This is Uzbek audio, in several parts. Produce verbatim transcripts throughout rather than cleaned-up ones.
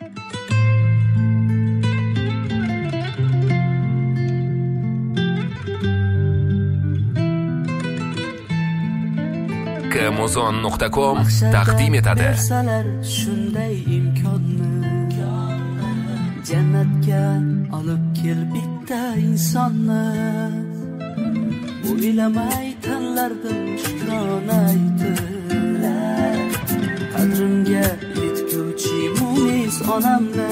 kmuzon nuqta com taqdim etadi. Shunday imkonni jannatga olib kel bitta insonni, o'ylamay tanlardim shukrona aytib, qadrimga yetguvchi munis onamni.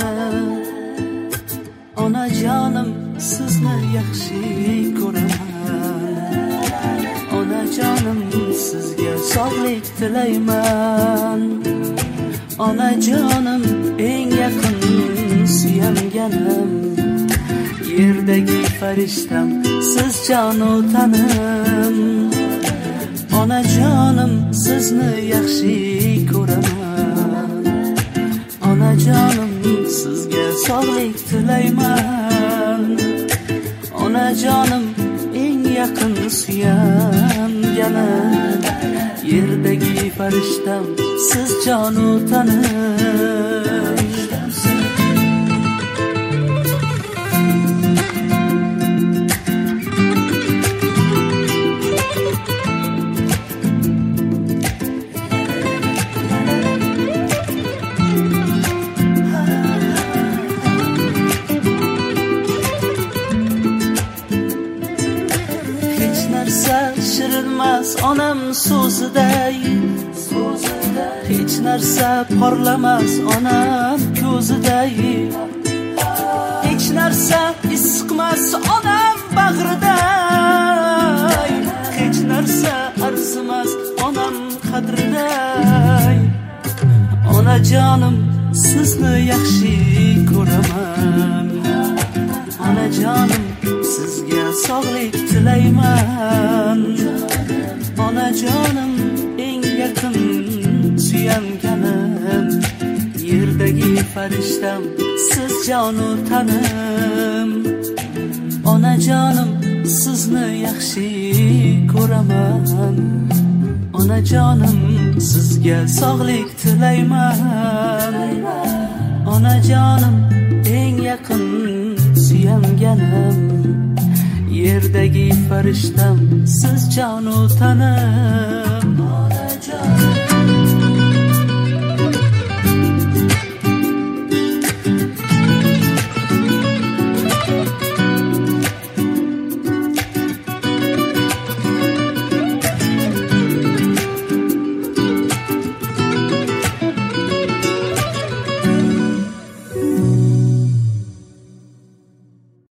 Onajonim sizni yaxshi ko'raman, onajonim sizga sog'lik tilayman. Onajonim eng yaqin suyanganim, yerdagi farishtam siz jonu tanim. Onajonim sizni yaxshi ko'raman, onajonim sizga sog'lik tilayman. Onajonim eng yaqin suyanganim, yerdagi farishtam siz jonu tanim. Shirinmas onam so'ziday, hech narsa porlamas onam ko'ziday, hech narsa isqmas onam bag'riday, hech narsa arzimas onam qadriday. Onajonim sizni yaxshi ko'raman, onajonim sizga sog'lik tilayman. Onajonim eng yaqin suyanganim, yerdagi farishtam siz jonu tanim. Onajonim sizni yaxshi ko'raman, onajonim sizga sog'lik tilayman. Onajonim eng yaqin suyanganim, yerdagi farishtam siz jonu tanim. Onajonim